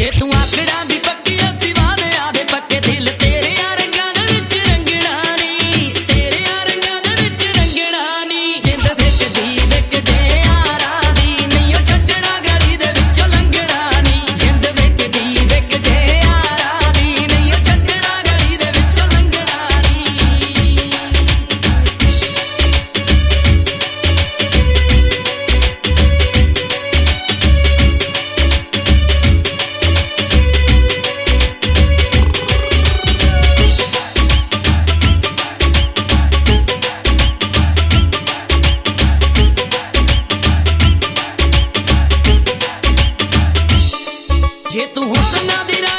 जे तू आकड़ा दी पक्की अस्सी वाले आदे पक्के दिल तेरे रंगां दे विच रंगना नी, तेरे रंगां दे विच रंगना नी। जिंद विकदी यारा दी नहीं ओ छड्डना गली दे विचों लंघना नी। जिंद विकदी यारा दी नहीं ओ छड्डना गली दे विचों लंघना नी। जे तू हुस्ना दी